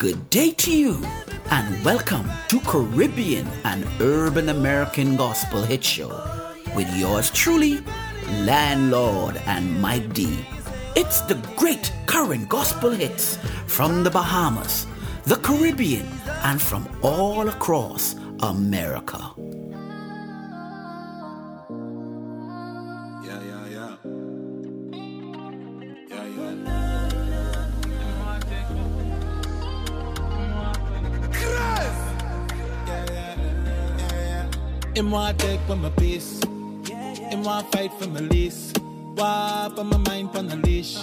Good day to you, and welcome to Caribbean and Urban American Gospel Hit Show with yours truly, Landlord and Mike D. It's the great current gospel hits from the Bahamas, the Caribbean, and from all across America. Him want take for my peace. Him want fight for my lease. Wap on my mind on the leash.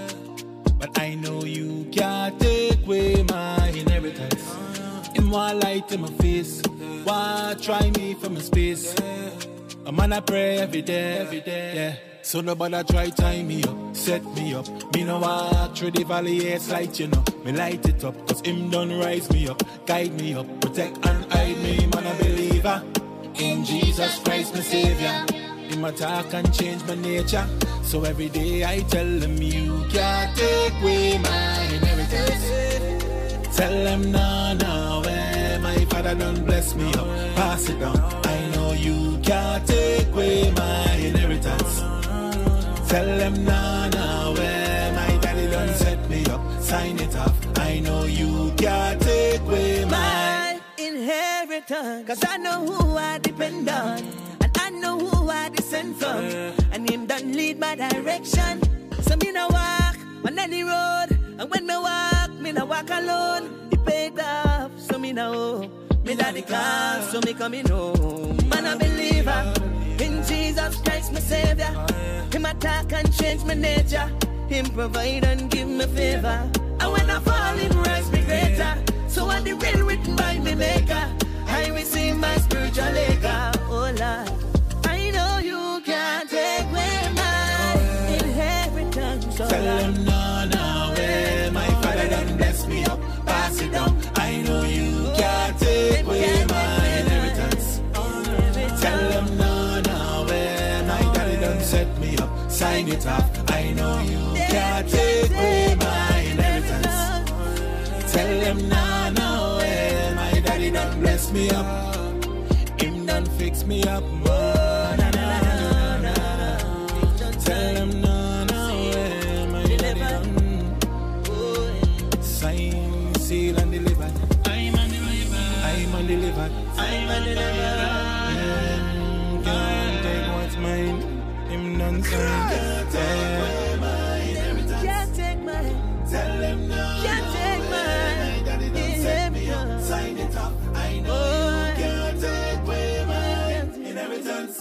But I know you can't take away my inheritance. Him want light in my face. Want try me from my space. A man I pray every day, yeah. So nobody try tie me up, set me up. Me no walk through the valley, it's light, you know. Me light it up, cause him done rise me up, guide me up, protect and hide me, man a believer. In Jesus Christ, my Savior. Him attack and change my nature. So every day I tell him, you can't take away my inheritance. Tell him no, my Father done bless me up. Pass it down. I know you can't take away my inheritance. Tell him no, my daddy done set me up. Sign it off. I know you can't take away my inheritance. Cause I know who I depend on, and I know who I descend from, and him done lead my direction. So me no walk on any road, and when me no walk alone. He paid off, so me know me daddy call, so me coming home. Man a believer in Jesus Christ, my Savior. Him attack and change my nature. Him provide and give me favor. And when I fall, him rise me greater. So on the will written by me maker, I receive my spiritual acre. Oh Lord, I know you can't take away my inheritance. Oh, tell him no, my Father done bless me up. Pass it down. I know you can't take away my inheritance. Tell him no, my daddy done set me up. Sign it off. I know you can't take away my inheritance. Tell him no, my daddy done bless me up. Him done fix me up. Tell him no, my daddy done sign, seal and delivered. I'm undelivered. Can't take what's mine. Him done sign. Can't take away my inheritance. Can't take mine. Tell him no. Can't take mine. My daddy done set me up. Sign it up. I know you can't take away my inheritance.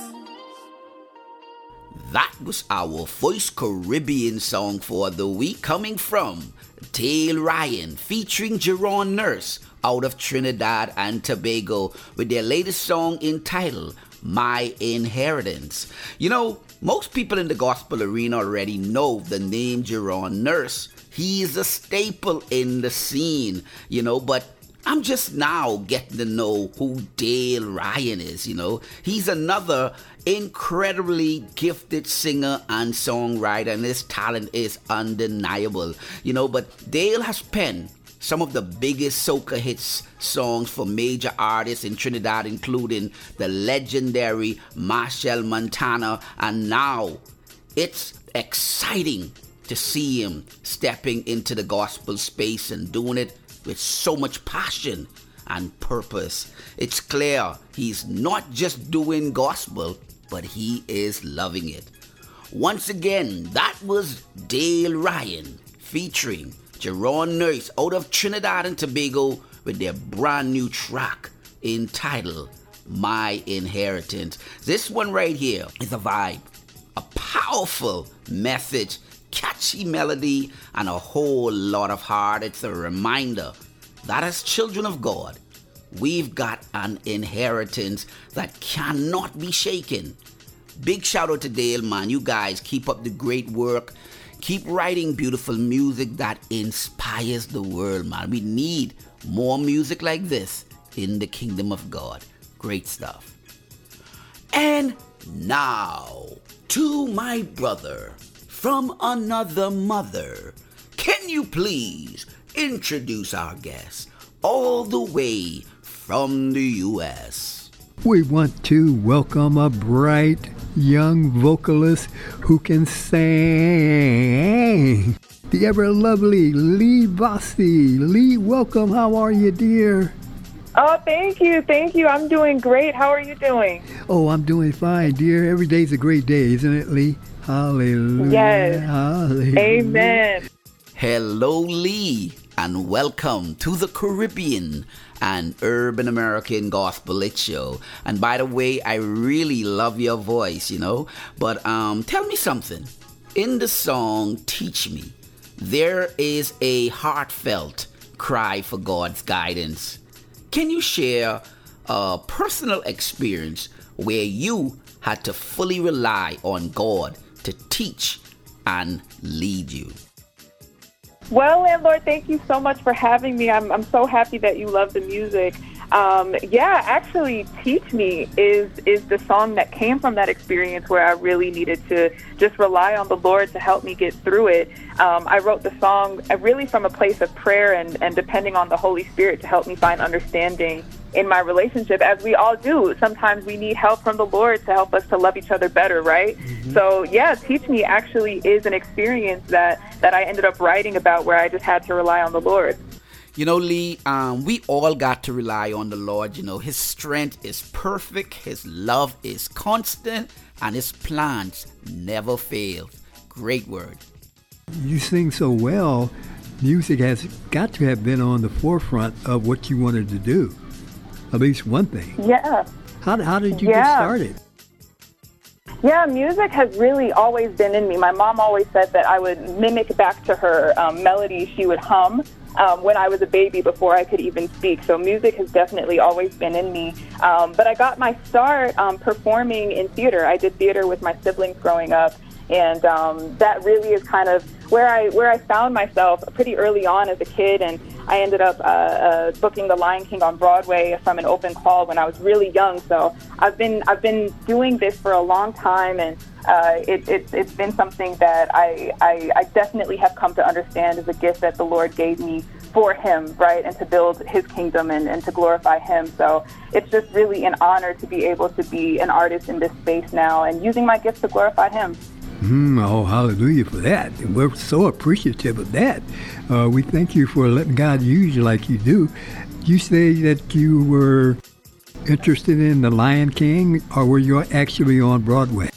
That was our first Caribbean song for the week, coming from Dale Ryan featuring Jerron Nurse out of Trinidad and Tobago with their latest song entitled My Inheritance. You know, most people in the gospel arena already know the name Jerron Nurse. He is a staple in the scene, you know, but I'm just now getting to know who Dale Ryan is, you know. He's another incredibly gifted singer and songwriter, and his talent is undeniable, you know. But Dale has penned some of the biggest soca hits songs for major artists in Trinidad, including the legendary Machel Montano, and now it's exciting to see him stepping into the gospel space and doing it with so much passion and purpose. It's clear he's not just doing gospel, but he is loving it. Once again, that was Dale Ryan featuring Jerron Nurse out of Trinidad and Tobago with their brand new track entitled My Inheritance. This one right here is a vibe, a powerful message, catchy melody, and a whole lot of heart. It's a reminder that as children of God, we've got an inheritance that cannot be shaken. Big shout out to Dale, man. You guys keep up the great work. Keep writing beautiful music that inspires the world, man. We need more music like this in the kingdom of God. Great stuff. And now, to my brother from another mother, can you please introduce our guest all the way from the U.S. We want to welcome a bright young vocalist who can sing. The ever lovely Lee Vossi. Lee, welcome. How are you, dear? Oh, thank you. I'm doing great. How are you doing? Oh, I'm doing fine, dear. Every day's a great day, isn't it, Lee? Hallelujah. Yes. Hallelujah. Amen. Hello, Lee, and welcome to the Caribbean and Urban American Gospel Lit Show. And by the way, I really love your voice, But tell me something. In the song Teach Me, there is a heartfelt cry for God's guidance. Can you share a personal experience where you had to fully rely on God to teach and lead you? Well, landlord, thank you so much for having me. I'm so happy that you love the music. Actually, Teach Me is the song that came from that experience where I really needed to just rely on the Lord to help me get through it. I wrote the song really from a place of prayer and depending on the Holy Spirit to help me find understanding in my relationship, as we all do. Sometimes we need help from the Lord to help us to love each other better, right? Mm-hmm. So, Teach Me actually is an experience that I ended up writing about where I just had to rely on the Lord. Lee, we all got to rely on the Lord. His strength is perfect, His love is constant, and His plans never fail. Great word. You sing so well. Music has got to have been on the forefront of what you wanted to do. At least one thing. Yeah. How did you get started? Yeah, music has really always been in me. My mom always said that I would mimic back to her melodies she would hum when I was a baby before I could even speak. So music has definitely always been in me. But I got my start performing in theater. I did theater with my siblings growing up. And that really is kind of where I found myself pretty early on as a kid. And I ended up booking The Lion King on Broadway from an open call when I was really young. So I've been doing this for a long time, and it's been something that I definitely have come to understand as a gift that the Lord gave me for Him, right, and to build His kingdom and to glorify Him. So it's just really an honor to be able to be an artist in this space now and using my gifts to glorify Him. Oh, hallelujah for that. We're so appreciative of that. We thank you for letting God use you like you do. You say that you were interested in The Lion King, or were you actually on Broadway?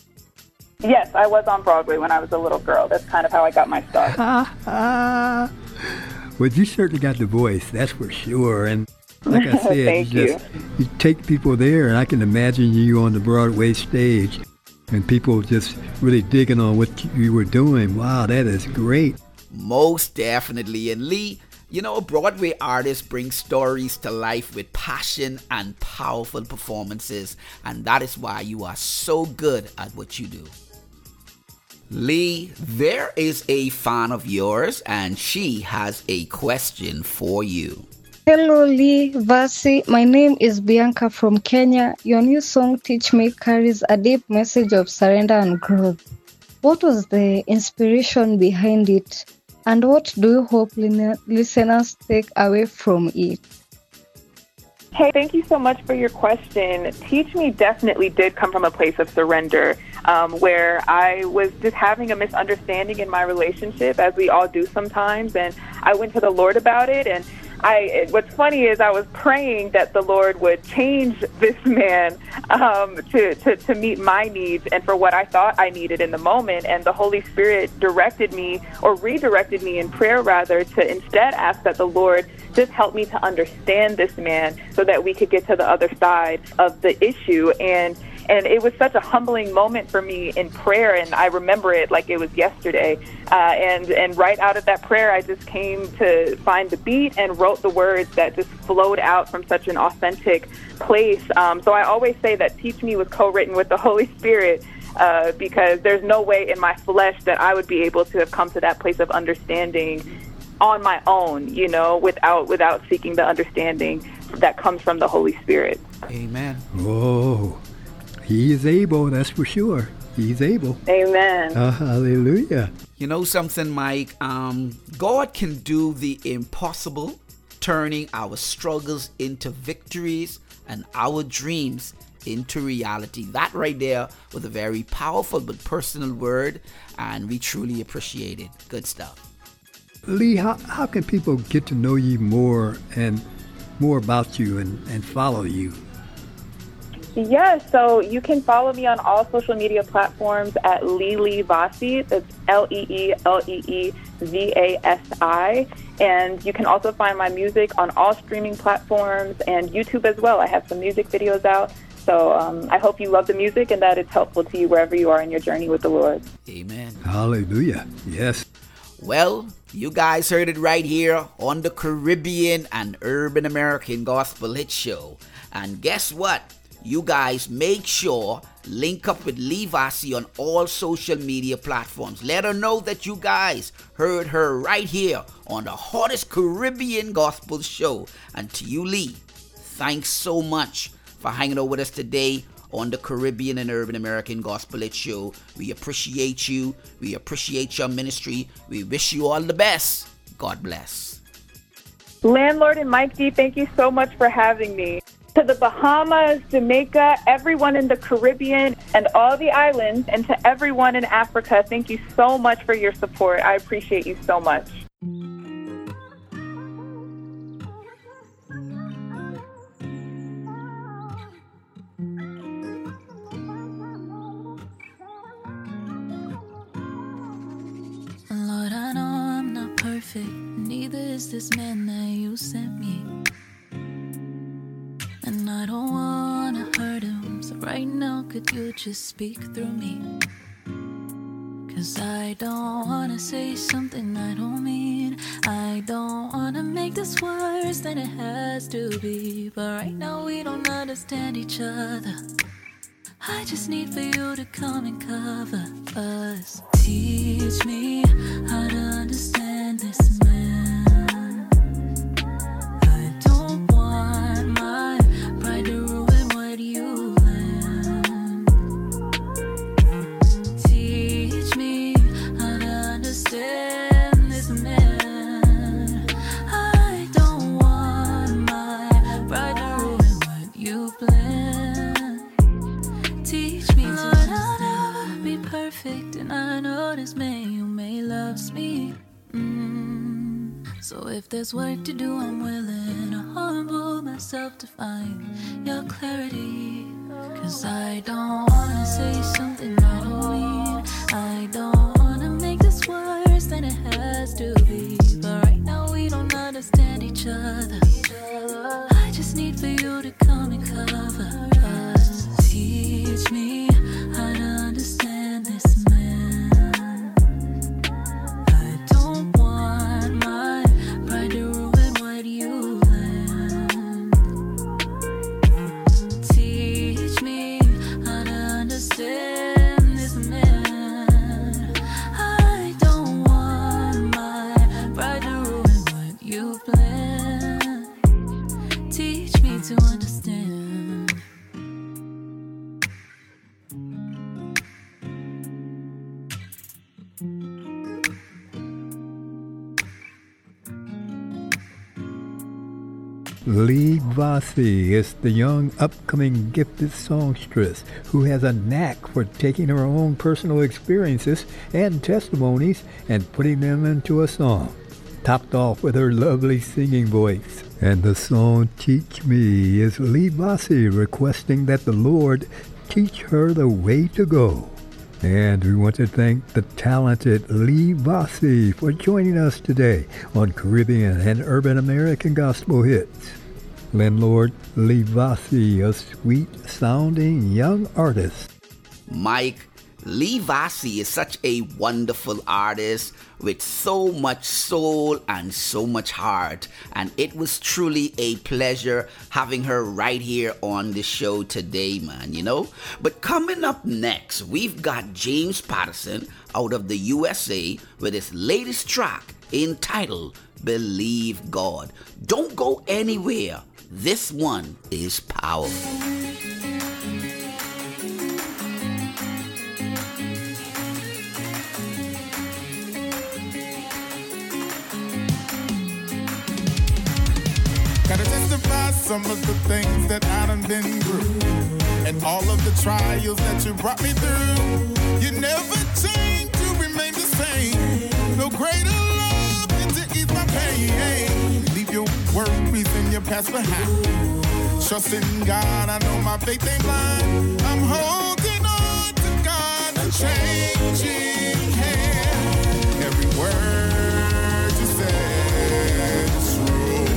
Yes, I was on Broadway when I was a little girl. That's kind of how I got my start. Well, you certainly got the voice, that's for sure. And like I said, Thank you. You take people there, and I can imagine you on the Broadway stage. And people just really digging on what you were doing. Wow, that is great. Most definitely. And Lee, Broadway artists bring stories to life with passion and powerful performances. And that is why you are so good at what you do. Lee, there is a fan of yours, and she has a question for you. Hello, Lee Vossi. My name is Bianca from Kenya. Your new song, Teach Me, carries a deep message of surrender and growth. What was the inspiration behind it? And what do you hope listeners take away from it? Hey, thank you so much for your question. Teach Me definitely did come from a place of surrender, where I was just having a misunderstanding in my relationship, as we all do sometimes. And I went to the Lord about it, and what's funny is I was praying that the Lord would change this man to meet my needs and for what I thought I needed in the moment. And the Holy Spirit redirected me in prayer, rather, to instead ask that the Lord just help me to understand this man so that we could get to the other side of the issue. And it was such a humbling moment for me in prayer, and I remember it like it was yesterday. And right out of that prayer, I just came to find the beat and wrote the words that just flowed out from such an authentic place. So I always say that Teach Me was co-written with the Holy Spirit, because there's no way in my flesh that I would be able to have come to that place of understanding on my own, without seeking the understanding that comes from the Holy Spirit. Amen. Oh, He is able, that's for sure. He's able. Amen. Hallelujah. You know something, Mike? God can do the impossible, turning our struggles into victories and our dreams into reality. That right there was a very powerful but personal word, and we truly appreciate it. Good stuff. Lee, how can people get to know you more and more about you and follow you? Yeah, so you can follow me on all social media platforms at Lelee Vasi. That's LeeLeeVasi. And you can also find my music on all streaming platforms and YouTube as well. I have some music videos out. So I hope you love the music and that it's helpful to you wherever you are in your journey with the Lord. Amen. Hallelujah. Yes. Well, you guys heard it right here on the Caribbean and Urban American Gospel Hit Show. And guess what? You guys make sure link up with Lee Vasi on all social media platforms. Let her know that you guys heard her right here on the hottest Caribbean gospel show. And to you, Lee, thanks so much for hanging out with us today on the Caribbean and Urban American Gospel Hit Show. We appreciate you. We appreciate your ministry. We wish you all the best. God bless. Landlord and Mike D, thank you so much for having me. To the Bahamas, Jamaica, everyone in the Caribbean and all the islands, and to everyone in Africa, thank you so much for your support. I appreciate you so much. Lord, I know I'm not perfect, neither is this man that you sent me. And I don't wanna hurt him, so right now could you just speak through me? Cause I don't wanna say something I don't mean. I don't wanna make this worse than it has to be. But right now we don't understand each other. I just need for you to come and cover us. Teach me how to understand this man. I don't want my pride to ruin what you planned. Teach me how to understand this man. I don't want my pride to ruin what you planned. Teach me to Lord, I'll never be perfect, and I know this man you may loves me. So if there's work to do, I'm willing to humble myself to find your clarity. Cause I don't wanna say something I don't mean. I don't wanna make this worse than it has to be. But right now we don't understand each other. I just need for you to come and cover us. Teach me how to understand this man. I don't want my pride to ruin what you planned. Teach me how to understand this man. I don't want my pride to ruin what you planned. Teach me to understand. Lee Vasi is the young, upcoming gifted songstress who has a knack for taking her own personal experiences and testimonies and putting them into a song, topped off with her lovely singing voice. And the song Teach Me is Lee Vasi requesting that the Lord teach her the way to go. And we want to thank the talented Lee Vasi for joining us today on Caribbean and Urban American Gospel Hits. Landlord Lee Vasi, a sweet-sounding young artist. Mike, Lee Vasi is such a wonderful artist with so much soul and so much heart. And it was truly a pleasure having her right here on the show today, man, you know. But coming up next, we've got James Patterson out of the USA with his latest track entitled Believe God. Don't go anywhere. This one is powerful. justify some of the things that I done been through, and all of the trials that you brought me through. You never change, you remain the same. No greater love than to ease my pain. Leave your worries and your past behind. Trust in God, I know my faith ain't blind. I'm holding on to God, unchanging hand. Every word you said is true.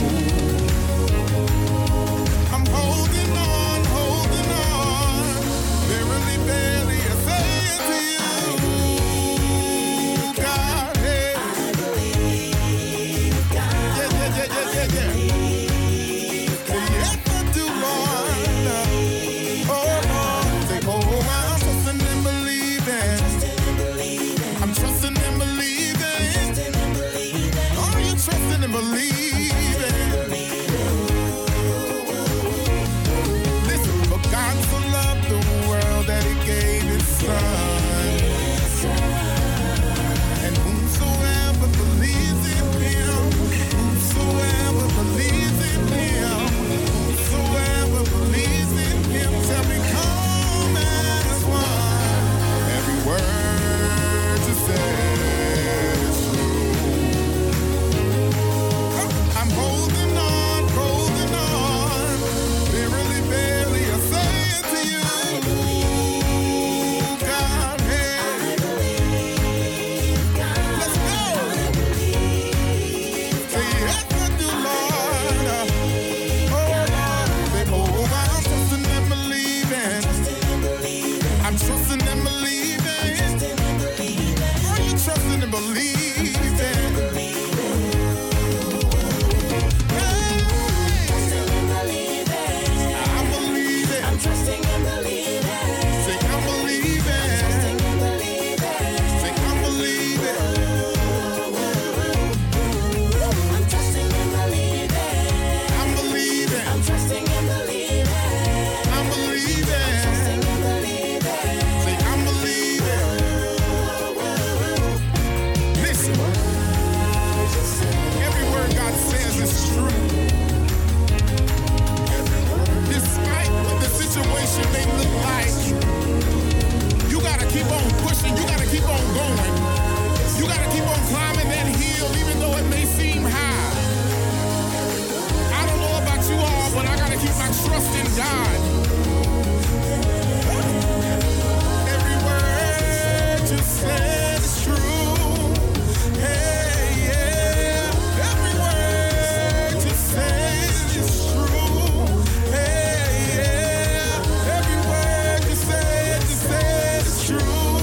I'm holding on, holding on. Verily, barely, I say it to you. God, hey. I believe God. Yeah. Yes, I do, Lord. Oh, Lord. Say, oh, I'm trusting and believing. I'm trusting and believing. Are you trusting and believing? Listen, for God so loved the world that He gave His Son. And whomsoever believes in Him, whomsoever believes in Him, whomsoever believes in Him shall become as one. Every word you said is true. I'm holding on, holding on. Verily, barely, I say it to you. God, hey. Let's go. Say yes, I do, Lord. Oh, Lord. Say, oh, I'm trusting and believing. I'm trusting and believing. Are you trusting and believing? I'm believing. I'm trusting and believing. Say, I'm believing. Say, I'm believing. I'm trusting and believing. I'm believing. I'm trusting and believing. I'm believing. Trusting and believing. Say, I'm believing. Listen. Every word God says is true. Despite what the situation may look like, you gotta keep on pushing, you gotta keep on going. You gotta keep on climbing that hill even though it may seem high. I don't know about you all, but I gotta keep my trust in God. Every word you said is true. Hey, yeah. Every word you said is true. Hey, yeah. Every word you said is true.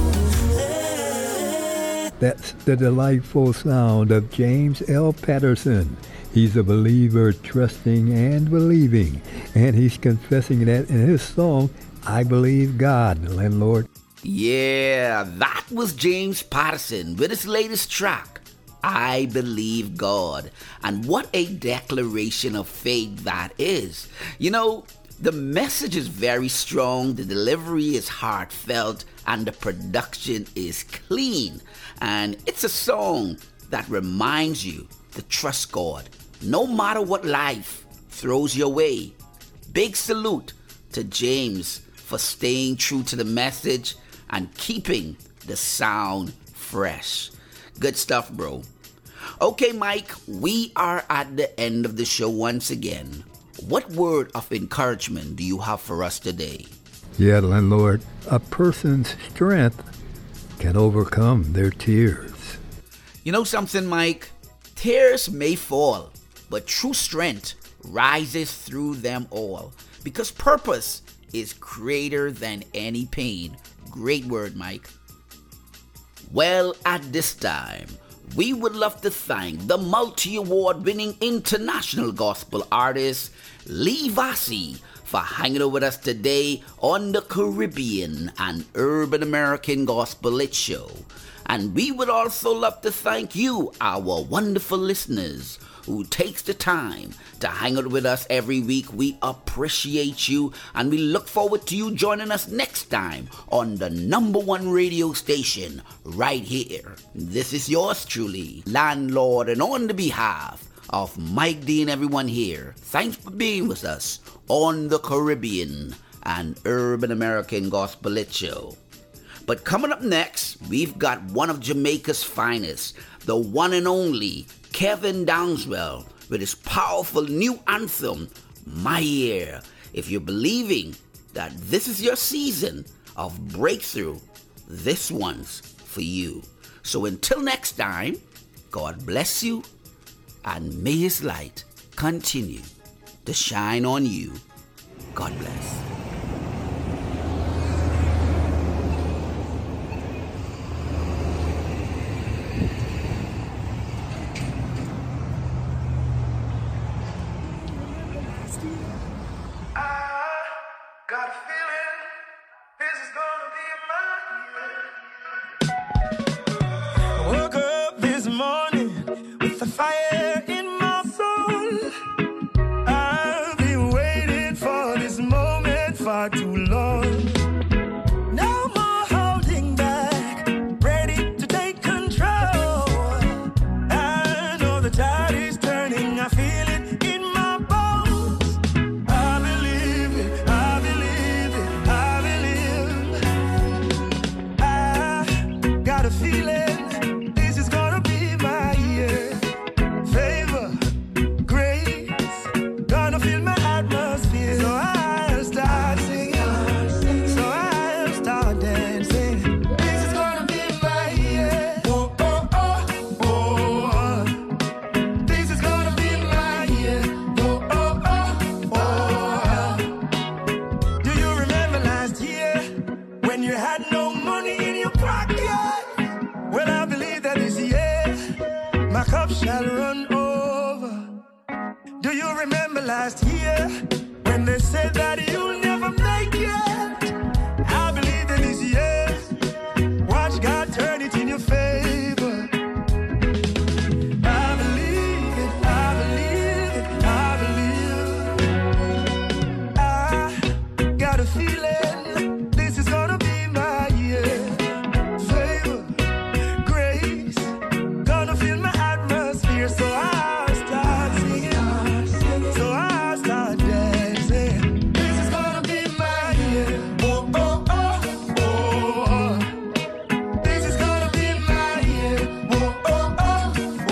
That's the delightful sound of James L. Patterson. He's a believer, trusting and believing. And he's confessing that in his song, I Believe God, Landlord. Yeah, that was James Patterson with his latest track, I Believe God. And what a declaration of faith that is. You know, the message is very strong, the delivery is heartfelt, and the production is clean. And it's a song that reminds you to trust God, no matter what life throws your way. Big salute to James for staying true to the message and keeping the sound fresh. Good stuff, bro. Okay, Mike, we are at the end of the show once again. What word of encouragement do you have for us today? Yeah, Landlord, a person's strength can overcome their tears. You know something, Mike? Tears may fall, but true strength rises through them all, because purpose is greater than any pain. Great word, Mike. Well, at this time, we would love to thank the multi-award-winning international gospel artist Lee Vasi for hanging out with us today on the Caribbean and Urban American Gospel Lit Show. And we would also love to thank you, our wonderful listeners, who takes the time to hang out with us every week. We appreciate you, and we look forward to you joining us next time on the #1 radio station right here. This is yours truly, Landlord, and on the behalf of Mike D and everyone here, thanks for being with us on the Caribbean and Urban American Gospel Lit Show. But coming up next, we've got one of Jamaica's finest, the one and only Kevin Downswell, with his powerful new anthem, My Year. If you're believing that this is your season of breakthrough, this one's for you. So until next time, God bless you, and may His light continue to shine on you. God bless. Got a feeling this is gonna be my year. I woke up this morning with a fire in my soul. I've been waiting for this moment far too long. No more holding back, ready to take control. I know the tide is turning, I feel it in my bones. I believe it, I believe it, I believe. I got a feeling this is gonna be my year. Favor, grace, gonna fill my atmosphere. So I'll start singing, so I'll start dancing. This is gonna be my year. Oh, oh, oh, oh. This is gonna be my year. Oh, oh, oh, oh. Do you remember last year when you had no money in your pocket? Well, I believe that this year my cup shall run over. Do you remember last year when they said that you'll never make it? I believe that this year, watch God turn it in your favor. I believe it, I believe it, I believe. I got a feeling this is gonna be my year. Favor, grace, gonna fill my atmosphere. So I'll start singing, so I'll start dancing. This is gonna be my year. Oh, oh, oh, oh. This is gonna be my year. Oh, oh, oh,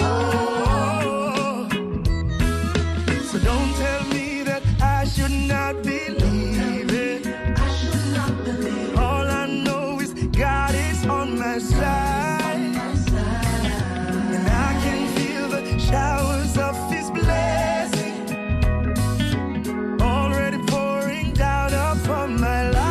oh. So don't tell me that I should not believe it. All I know is God is on my side, and I can feel the showers of His blessing already pouring down upon my life.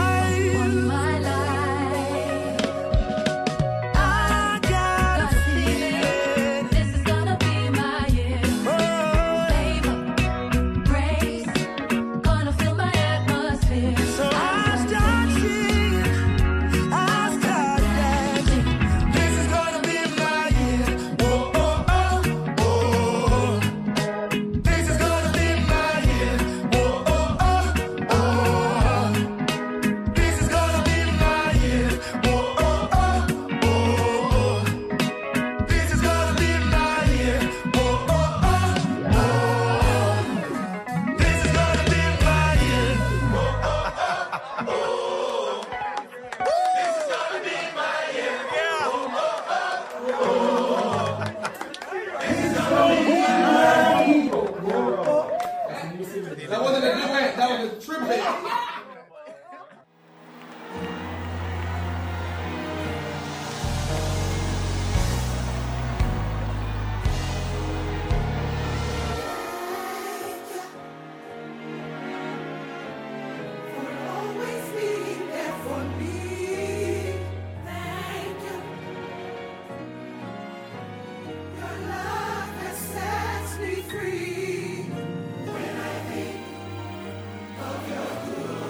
I got a feeling This is gonna be my year. oh, Favor, grace, gonna fill my atmosphere. so I start singing, I start dancing. This is gonna be my year. Oh, oh, oh, oh. This is gonna be my year. Oh, oh, oh, oh. This is gonna be my year. Oh, oh, oh, oh. This is gonna be my year. Oh, oh, oh, oh. This is gonna be my year. That wasn't a duet, that was a triplet. Always be there for me. Thank you. Your love has set me free. When I think of your goodness.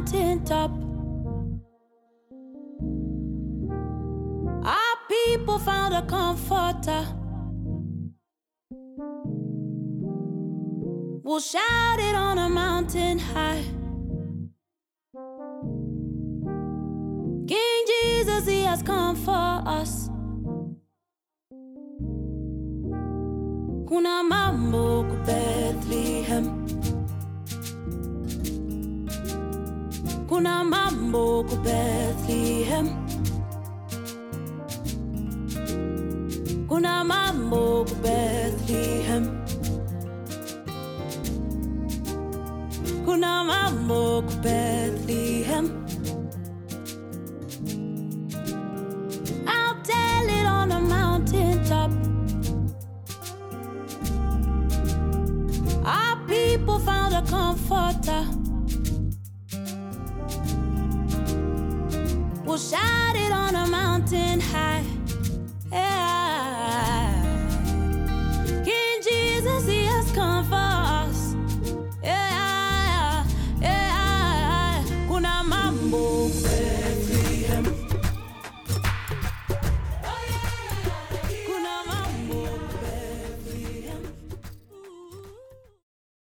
mountain top. Our people found a comforter. We'll shout it on a mountain high. King Jesus, he has come for us. Kuna mambo ku Bethlehem. Kuna mambo ku Bethlehem. Kuna mambo ku Bethlehem. Kuna mambo ku Bethlehem. I'll tell it on a mountain top. Our people found a comforter. We'll shout it on a mountain high. Yeah. King Jesus, he has come for us. Yeah, yeah. Kuna mambo.